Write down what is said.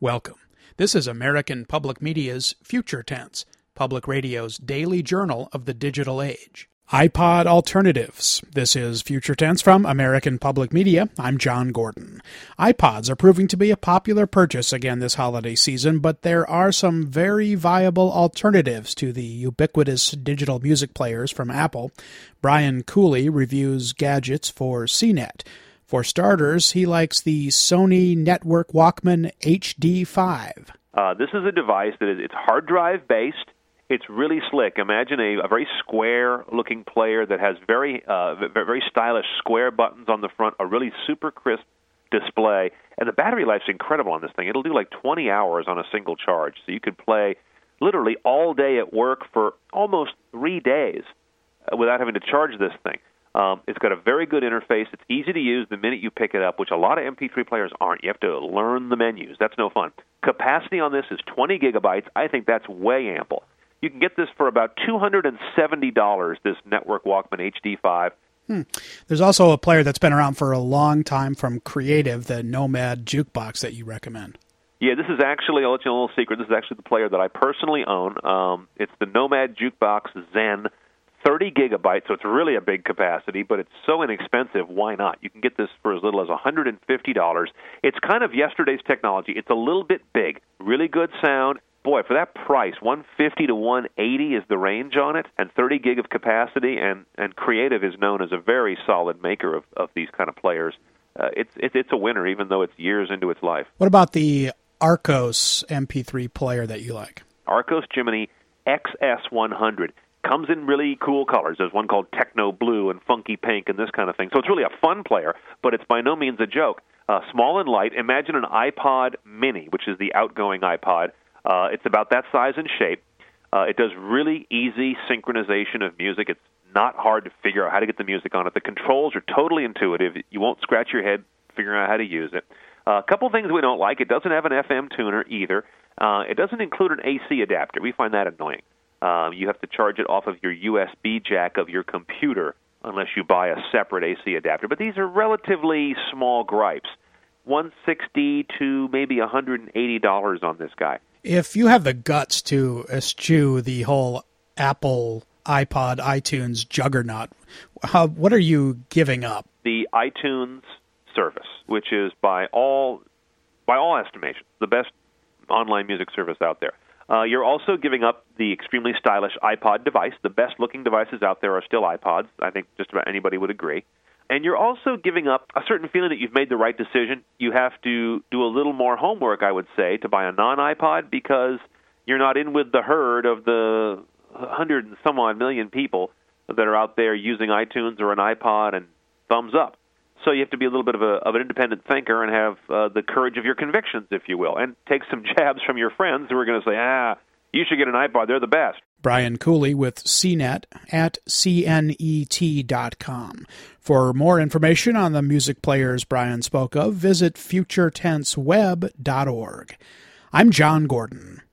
Welcome. This is American Public Media's Future Tense, Public Radio's daily journal of the digital age. iPod Alternatives. This is Future Tense from American Public Media. I'm John Gordon. iPods are proving to be a popular purchase again this holiday season, but there are some very viable alternatives to the ubiquitous digital music players from Apple. Brian Cooley reviews gadgets for CNET. For starters, he likes the Sony Network Walkman HD5. This is a device that it's hard drive based. It's really slick. Imagine a very square-looking player that has very stylish square buttons on the front, a really super crisp display, and the battery life's incredible on this thing. It'll do like 20 hours on a single charge, so you could play literally all day at work for almost 3 days without having to charge this thing. It's got a very good interface. It's easy to use the minute you pick it up, which a lot of MP3 players aren't. You have to learn the menus. That's no fun. Capacity on this is 20 gigabytes. I think that's way ample. You can get this for about $270, this Network Walkman HD5. There's also a player that's been around for a long time from Creative, the Nomad Jukebox that you recommend. Yeah, this is actually, I'll let you know a little secret, this is actually the player that I personally own. It's the Nomad Jukebox Zen, 30 gigabytes, so it's really a big capacity, but it's so inexpensive, why not? You can get this for as little as $150. It's kind of yesterday's technology. It's a little bit big, really good sound. Boy, for that price, 150 to 180 is the range on it, and 30 gig of capacity, and Creative is known as a very solid maker of these kind of players. It's a winner, even though it's years into its life. What about the Arcos MP3 player that you like? Arcos Jiminy XS100. Comes in really cool colors. There's one called Techno Blue and Funky Pink and this kind of thing. So it's really a fun player, but it's by no means a joke. Small and light. Imagine an iPod Mini, which is the outgoing iPod. It's about that size and shape. It does really easy synchronization of music. It's not hard to figure out how to get the music on it. The controls are totally intuitive. You won't scratch your head figuring out how to use it. A couple things we don't like. It doesn't have an FM tuner either. It doesn't include an AC adapter. We find that annoying. You have to charge it off of your USB jack of your computer unless you buy a separate AC adapter. But these are relatively small gripes. $160 to maybe $180 on this guy. If you have the guts to eschew the whole Apple iPod iTunes juggernaut, what are you giving up? The iTunes service, which is by all estimations the best online music service out there. You're also giving up the extremely stylish iPod device. The best-looking devices out there are still iPods. I think just about anybody would agree. And you're also giving up a certain feeling that you've made the right decision. You have to do a little more homework, I would say, to buy a non-iPod because you're not in with the herd of the 100 and some odd million people that are out there using iTunes or an iPod and thumbs up. So you have to be a little bit of an independent thinker and have the courage of your convictions, if you will, and take some jabs from your friends who are going to say, you should get an iPod, they're the best. Brian Cooley with CNET at cnet.com. For more information on the music players Brian spoke of, visit futuretenseweb.org. I'm John Gordon.